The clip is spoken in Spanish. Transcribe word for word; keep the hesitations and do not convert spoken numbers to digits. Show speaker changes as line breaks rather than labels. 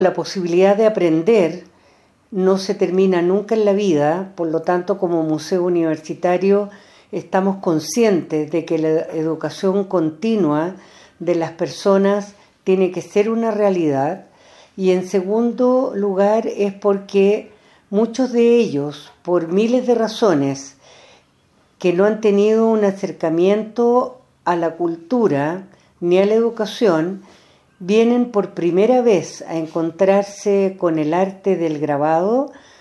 La posibilidad de aprender no se termina nunca en la vida, por lo tanto, como museo universitario estamos conscientes de que la educación continua de las personas tiene que ser una realidad, y en segundo lugar es porque muchos de ellos, por miles de razones, que no han tenido un acercamiento a la cultura ni a la educación, vienen por primera vez a encontrarse con el arte del grabado